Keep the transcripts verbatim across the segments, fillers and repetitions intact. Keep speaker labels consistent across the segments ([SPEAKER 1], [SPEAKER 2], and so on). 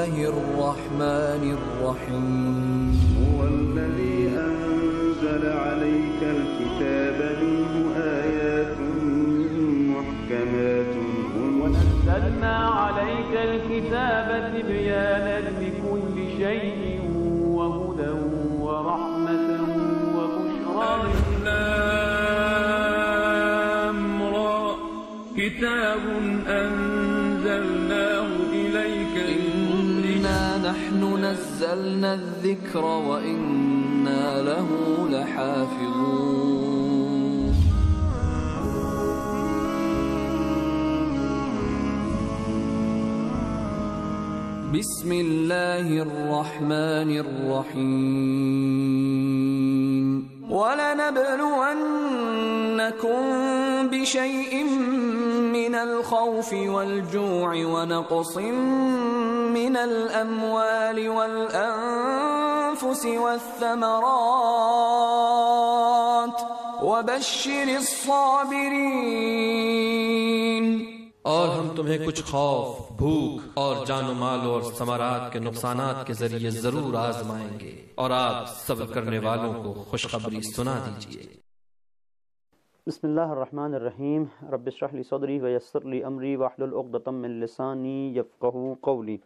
[SPEAKER 1] الله الرحمن الرحيم
[SPEAKER 2] هو الذي أنزل عليك الكتاب منه آيات محكمات
[SPEAKER 3] ونزلنا عليك الكتاب تبيانا لكل شيء وهدى ورحمة وبشرى. كتاب أنزلناه إليك
[SPEAKER 1] إنا نحن نزلنا الذكر وإنا له لحافظون. بسم الله الرحمن الرحيم. ولنبلونكم بشيء من الخوف والجوع ونقص من الأموال والأنفس والثمرات وبشر الصابرين.
[SPEAKER 4] اور ہم تمہیں کچھ خوف، بھوک اور جان و مال اور ثمرات کے نقصانات کے ذریعے ضرور آزمائیں گے، اور آپ صبر کرنے والوں کو خوشخبری سنا دیجیے۔
[SPEAKER 5] بسم اللہ الرحمن الرحیم۔ رب اشرح لی صدری ویسر لی امری واحلل عقدۃ من لسانی یفقہوا قولی۔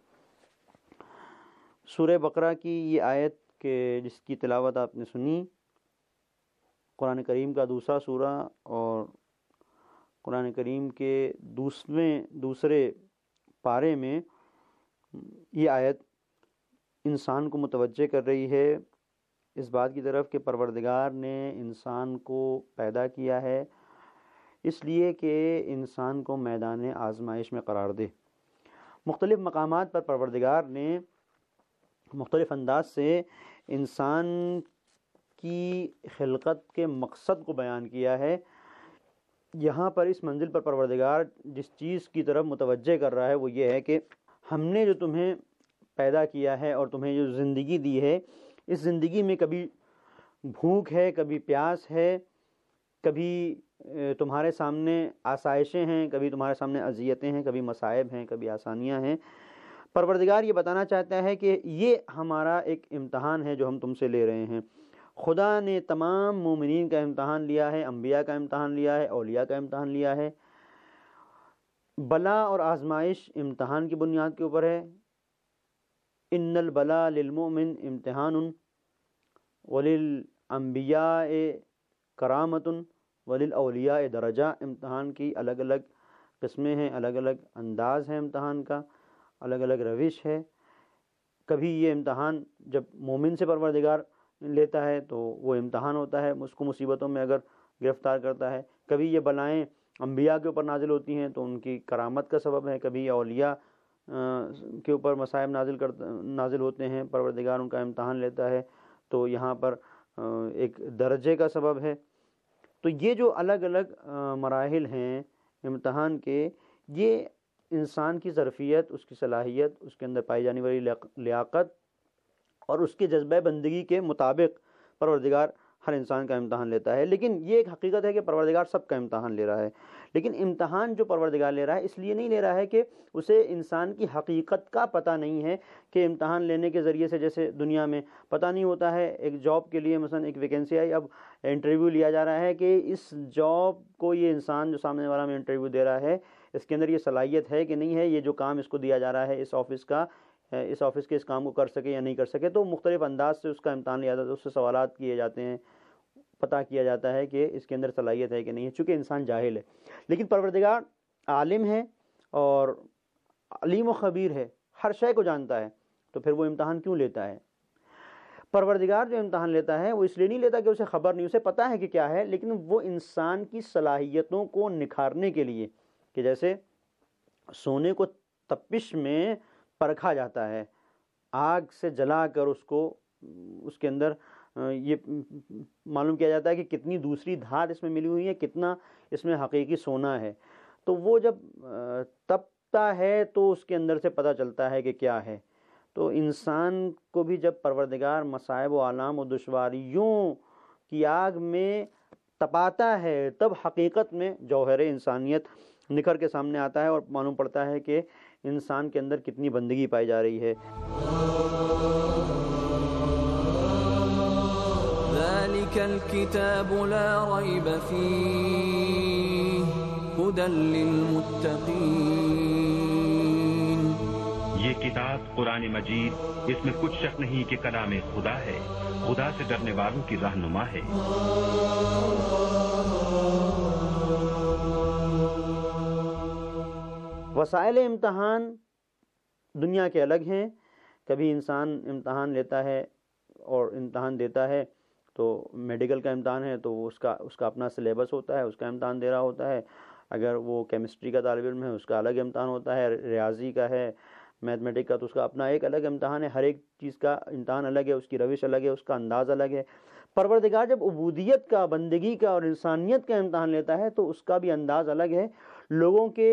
[SPEAKER 5] سورہ بقرہ کی یہ آیت کے جس کی تلاوت آپ نے سنی، قرآن کریم کا دوسرا سورہ اور قرآن کریم کے دوسرے دوسرے پارے میں یہ آیت انسان کو متوجہ کر رہی ہے اس بات کی طرف کہ پروردگار نے انسان کو پیدا کیا ہے اس لیے کہ انسان کو میدان آزمائش میں قرار دے۔ مختلف مقامات پر پروردگار نے مختلف انداز سے انسان کی خلقت کے مقصد کو بیان کیا ہے۔ یہاں پر اس منزل پر پروردگار جس چیز کی طرف متوجہ کر رہا ہے وہ یہ ہے کہ ہم نے جو تمہیں پیدا کیا ہے اور تمہیں جو زندگی دی ہے، اس زندگی میں کبھی بھوک ہے، کبھی پیاس ہے، کبھی تمہارے سامنے آسائشیں ہیں، کبھی تمہارے سامنے اذیتیں ہیں، کبھی مصائب ہیں، کبھی آسانیاں ہیں۔ پروردگار یہ بتانا چاہتا ہے کہ یہ ہمارا ایک امتحان ہے جو ہم تم سے لے رہے ہیں۔ خدا نے تمام مومنین کا امتحان لیا ہے، انبیاء کا امتحان لیا ہے، اولیاء کا امتحان لیا ہے۔ بلا اور آزمائش امتحان کی بنیاد کے اوپر ہے۔ ان البلا للمؤمن امتحان وللانبیاء کرامۃ وللاولیاء درجہ۔ امتحان کی الگ الگ قسمیں ہیں، الگ الگ انداز ہے امتحان کا، الگ الگ روش ہے۔ کبھی یہ امتحان جب مومن سے پروردگار لیتا ہے تو وہ امتحان ہوتا ہے، اس کو مصیبتوں میں اگر گرفتار کرتا ہے۔ کبھی یہ بلائیں انبیاء کے اوپر نازل ہوتی ہیں تو ان کی کرامت کا سبب ہے، کبھی اولیاء کے اوپر مصائب نازل کرتا نازل ہوتے ہیں، پروردگار ان کا امتحان لیتا ہے تو یہاں پر ایک درجے کا سبب ہے۔ تو یہ جو الگ الگ مراحل ہیں امتحان کے، یہ انسان کی ظرفیت، اس کی صلاحیت، اس کے اندر پائی جانے والی لیاقت اور اس کے جذبہ بندگی کے مطابق پروردگار ہر انسان کا امتحان لیتا ہے۔ لیکن یہ ایک حقیقت ہے کہ پروردگار سب کا امتحان لے رہا ہے، لیکن امتحان جو پروردگار لے رہا ہے اس لیے نہیں لے رہا ہے کہ اسے انسان کی حقیقت کا پتہ نہیں ہے، کہ امتحان لینے کے ذریعے سے جیسے دنیا میں پتہ نہیں ہوتا ہے ایک جاب کے لیے مثلا ایک ویکینسی آئی، اب انٹرویو لیا جا رہا ہے کہ اس جاب کو یہ انسان جو سامنے والا میں انٹرویو دے رہا ہے اس کے اندر یہ صلاحیت ہے کہ نہیں ہے، یہ جو کام اس کو دیا جا رہا ہے اس آفس کا، اس آفس کے اس کام کو کر سکے یا نہیں کر سکے۔ تو مختلف انداز سے اس کا امتحان لیا جاتا ہے، اس سے سوالات کیے جاتے ہیں، پتہ کیا جاتا ہے کہ اس کے اندر صلاحیت ہے کہ نہیں ہے، چونکہ انسان جاہل ہے۔ لیکن پروردگار عالم ہے اور علیم و خبیر ہے، ہر شے کو جانتا ہے، تو پھر وہ امتحان کیوں لیتا ہے؟ پروردگار جو امتحان لیتا ہے وہ اس لیے نہیں لیتا کہ اسے خبر نہیں، اسے پتہ ہے کہ کیا ہے، لیکن وہ انسان کی صلاحیتوں کو نکھارنے کے لیے، کہ جیسے سونے کو تپش میں پرکھا جاتا ہے، آگ سے جلا کر اس کو اس کے اندر یہ معلوم کیا جاتا ہے کہ کتنی دوسری دھات اس میں ملی ہوئی ہے، کتنا اس میں حقیقی سونا ہے۔ تو وہ جب تپتا ہے تو اس کے اندر سے پتہ چلتا ہے کہ کیا ہے۔ تو انسان کو بھی جب پروردگار مصائب و آلام و دشواریوں کی آگ میں تپاتا ہے تب حقیقت میں جوہر انسانیت نکھر کے سامنے آتا ہے اور معلوم پڑتا ہے کہ انسان کے اندر کتنی بندگی پائی جا رہی ہے۔
[SPEAKER 1] ذلك الكتاب لا ريب فيه هدى للمتقين۔
[SPEAKER 6] یہ کتاب قرآن مجید، اس میں کچھ شک نہیں کہ کلام خدا ہے، خدا سے ڈرنے والوں کی رہنما ہے۔
[SPEAKER 5] وسائل امتحان دنیا کے الگ ہیں۔ کبھی انسان امتحان لیتا ہے اور امتحان دیتا ہے تو میڈیکل کا امتحان ہے تو اس کا اس کا اپنا سلیبس ہوتا ہے، اس کا امتحان دے رہا ہوتا ہے۔ اگر وہ کیمسٹری کا طالب علم ہے اس کا الگ امتحان ہوتا ہے، ریاضی کا ہے، میتھمیٹک کا تو اس کا اپنا ایک الگ امتحان ہے۔ ہر ایک چیز کا امتحان الگ ہے، اس کی روش الگ ہے، اس کا انداز الگ ہے۔ پروردگار جب عبودیت کا، بندگی کا اور انسانیت کا امتحان لیتا ہے تو اس کا بھی انداز الگ ہے۔ لوگوں کے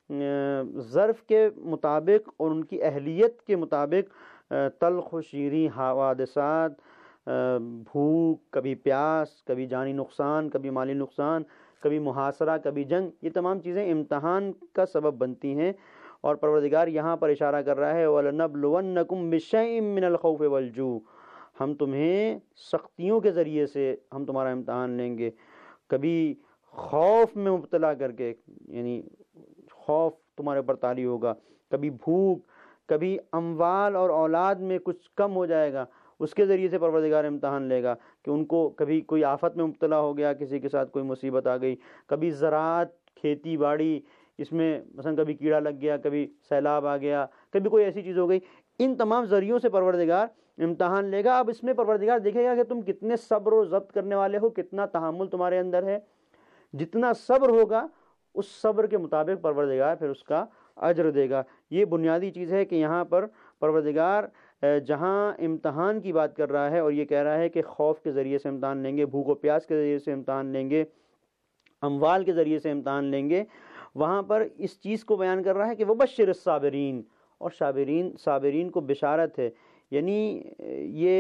[SPEAKER 5] ظرف کے مطابق اور ان کی اہلیت کے مطابق تلخ و شیریں حوادثات، بھوک، کبھی پیاس، کبھی جانی نقصان، کبھی مالی نقصان، کبھی محاصرہ، کبھی جنگ، یہ تمام چیزیں امتحان کا سبب بنتی ہیں۔ اور پروردگار یہاں پر اشارہ کر رہا ہے وَلَنَبْلُوَنَّكُمْ بِشَيْءٍ مِّنَ الْخَوْفِ وَالْجُوعِ، ہم تمہیں سختیوں کے ذریعے سے ہم تمہارا امتحان لیں گے، کبھی خوف میں مبتلا کر کے، یعنی خوف تمہارے اوپر طاری ہوگا، کبھی بھوک، کبھی اموال اور اولاد میں کچھ کم ہو جائے گا، اس کے ذریعے سے پروردگار امتحان لے گا کہ ان کو کبھی کوئی آفت میں مبتلا ہو گیا، کسی کے ساتھ کوئی مصیبت آ گئی، کبھی زراعت، کھیتی باڑی، اس میں مثلا کبھی کیڑا لگ گیا، کبھی سیلاب آ گیا، کبھی کوئی ایسی چیز ہو گئی۔ ان تمام ذریعوں سے پروردگار امتحان لے گا۔ اب اس میں پروردگار دیکھے گا کہ تم کتنے صبر و ضبط کرنے والے ہو، کتنا تحمل تمہارے اندر ہے۔ جتنا صبر ہوگا اس صبر کے مطابق پروردگار پھر اس کا اجر دے گا۔ یہ بنیادی چیز ہے کہ یہاں پر پروردگار جہاں امتحان کی بات کر رہا ہے اور یہ کہہ رہا ہے کہ خوف کے ذریعے سے امتحان لیں گے، بھوک و پیاس کے ذریعے سے امتحان لیں گے، اموال کے ذریعے سے امتحان لیں گے، وہاں پر اس چیز کو بیان کر رہا ہے کہ وبشر الصابرین، اور صابرین صابرین کو بشارت ہے، یعنی یہ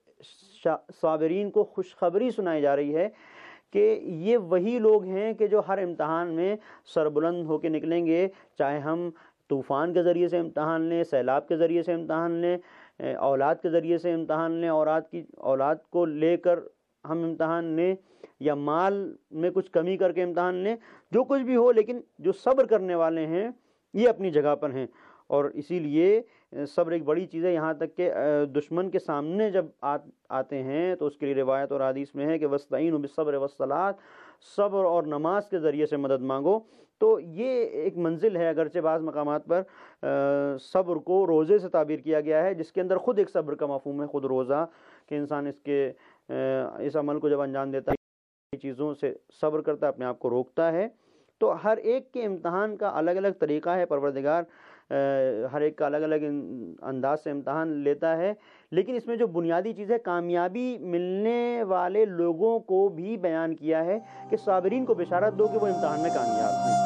[SPEAKER 5] صابرین کو خوشخبری سنائی جا رہی ہے کہ یہ وہی لوگ ہیں کہ جو ہر امتحان میں سربلند ہو کے نکلیں گے، چاہے ہم طوفان کے ذریعے سے امتحان لیں، سیلاب کے ذریعے سے امتحان لیں، اولاد کے ذریعے سے امتحان لیں، اولاد کی اولاد کو لے کر ہم امتحان لیں، یا مال میں کچھ کمی کر کے امتحان لیں، جو کچھ بھی ہو، لیکن جو صبر کرنے والے ہیں یہ اپنی جگہ پر ہیں۔ اور اسی لیے صبر ایک بڑی چیز ہے، یہاں تک کہ دشمن کے سامنے جب آتے ہیں تو اس کے لیے روایت اور حدیث میں ہے کہ وَاسْتَعِینُوا بِالصَّبْرِ وَالصَّلَاةِ، صبر اور نماز کے ذریعے سے مدد مانگو۔ تو یہ ایک منزل ہے، اگرچہ بعض مقامات پر صبر کو روزے سے تعبیر کیا گیا ہے، جس کے اندر خود ایک صبر کا مفہوم ہے، خود روزہ، کہ انسان اس کے اس عمل کو جب انجام دیتا ہے چیزوں سے صبر کرتا ہے، اپنے آپ کو روکتا ہے۔ تو ہر ایک کے امتحان کا الگ الگ طریقہ ہے، پروردگار ہر ایک کا الگ الگ انداز سے امتحان لیتا ہے، لیکن اس میں جو بنیادی چیز ہے کامیابی ملنے والے لوگوں کو بھی بیان کیا ہے کہ صابرین کو بشارت دو کہ وہ امتحان میں کامیاب ہیں۔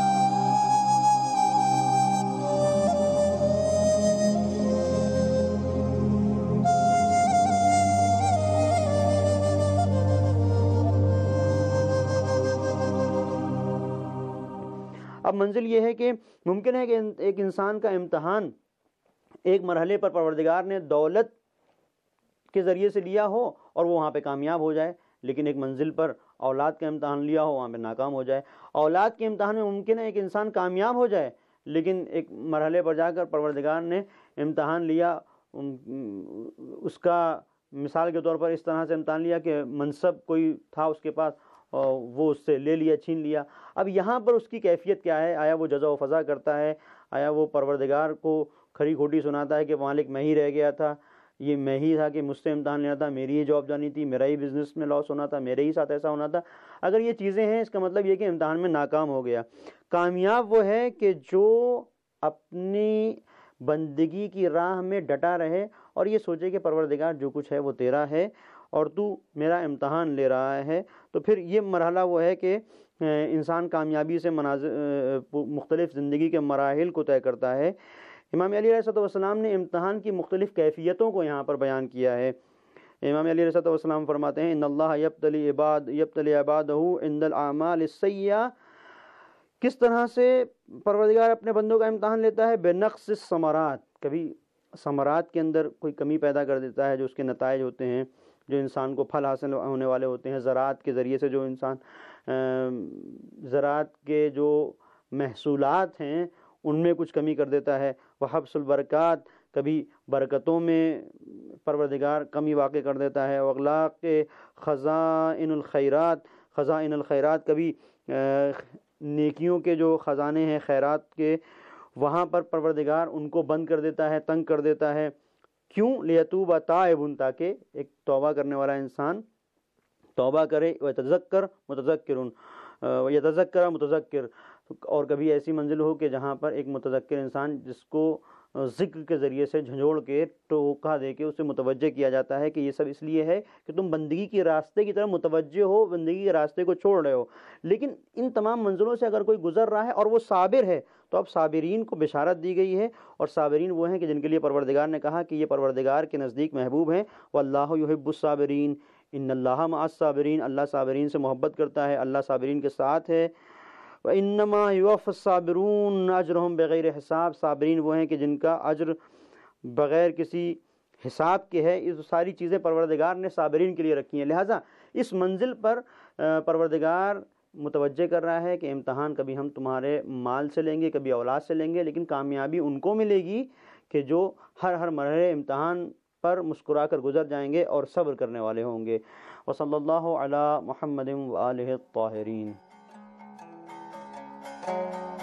[SPEAKER 5] اب منزل یہ ہے کہ ممکن ہے کہ ایک انسان کا امتحان ایک مرحلے پر پروردگار نے دولت کے ذریعے سے لیا ہو اور وہ وہاں پہ کامیاب ہو جائے، لیکن ایک منزل پر اولاد کا امتحان لیا ہو، وہاں پہ ناکام ہو جائے۔ اولاد کے امتحان میں ممکن ہے ایک انسان کامیاب ہو جائے، لیکن ایک مرحلے پر جا کر پروردگار نے امتحان لیا، اس کا مثال کے طور پر اس طرح سے امتحان لیا کہ منصب کوئی تھا اس کے پاس، وہ اس سے لے لیا، چھین لیا۔ اب یہاں پر اس کی کیفیت کیا ہے؟ آیا وہ جزا و فضا کرتا ہے؟ آیا وہ پروردگار کو کھری کھوٹی سناتا ہے کہ مالک میں ہی رہ گیا تھا، یہ میں ہی تھا کہ مجھ سے امتحان لینا تھا، میری ہی جاب جانی تھی، میرا ہی بزنس میں لاس ہونا تھا، میرے ہی ساتھ ایسا ہونا تھا؟ اگر یہ چیزیں ہیں اس کا مطلب یہ کہ امتحان میں ناکام ہو گیا۔ کامیاب وہ ہے کہ جو اپنی بندگی کی راہ میں ڈٹا رہے اور یہ سوچے کہ پروردگار جو کچھ ہے وہ تیرا ہے اور تو میرا امتحان لے رہا ہے۔ تو پھر یہ مرحلہ وہ ہے کہ انسان کامیابی سے مناظر مختلف زندگی کے مراحل کو طے کرتا ہے۔ امام علی علیہ السلام نے امتحان کی مختلف کیفیتوں کو یہاں پر بیان کیا ہے۔ امام علی علیہ السلام فرماتے ہیں ان اللہ یبتلی عباد یبتلی عبادہ عند الاعمال السیئہ کس طرح سے پروردگار اپنے بندوں کا امتحان لیتا ہے؟ بے نقص ثمرات، کبھی ثمرات کے اندر کوئی کمی پیدا کر دیتا ہے، جو اس کے نتائج ہوتے ہیں، جو انسان کو پھل حاصل ہونے والے ہوتے ہیں، زراعت کے ذریعے سے جو انسان زراعت کے جو محصولات ہیں ان میں کچھ کمی کر دیتا ہے۔ وحبس البرکات، کبھی برکتوں میں پروردگار کمی واقع کر دیتا ہے۔ واغلاق خزائن الخیرات، خزائن الخیرات، کبھی نیکیوں کے جو خزانے ہیں خیرات کے، وہاں پر پروردگار ان کو بند کر دیتا ہے، تنگ کر دیتا ہے۔ کیوں؟ لیتوب تائب، تاکہ ایک توبہ کرنے والا انسان توبہ کرے، ویتذکر متذکر، ویتذکر متذکر، اور کبھی ایسی منزل ہو کہ جہاں پر ایک متذکر انسان جس کو ذکر کے ذریعے سے جھنجھوڑ کے ٹوکا دے کے اسے متوجہ کیا جاتا ہے کہ یہ سب اس لیے ہے کہ تم بندگی کے راستے کی طرف متوجہ ہو، بندگی کے راستے کو چھوڑ رہے ہو۔ لیکن ان تمام منزلوں سے اگر کوئی گزر رہا ہے اور وہ صابر ہے تو اب صابرین کو بشارت دی گئی ہے، اور صابرین وہ ہیں کہ جن کے لیے پروردگار نے کہا کہ یہ پروردگار کے نزدیک محبوب ہیں۔ واللہ یحب الصابرین، ان اللہ مع الصابرین، اللہ صابرین سے محبت کرتا ہے، اللہ صابرین کے ساتھ ہے۔ وَإِنَّمَا يُوَفَّى الصَّابِرُونَ أَجْرَهُمْ بِغَيْرِ حساب، صابرین وہ ہیں کہ جن کا اجر بغیر کسی حساب کے ہے۔ یہ ساری چیزیں پروردگار نے صابرین کے لیے رکھی ہیں، لہٰذا اس منزل پر پروردگار متوجہ کر رہا ہے کہ امتحان کبھی ہم تمہارے مال سے لیں گے، کبھی اولاد سے لیں گے، لیکن کامیابی ان کو ملے گی کہ جو ہر ہر مرحلے امتحان پر مسکرا کر گزر جائیں گے اور صبر کرنے والے ہوں گے۔ وصلی اللہ علی محمد وآلہ الطاہرین۔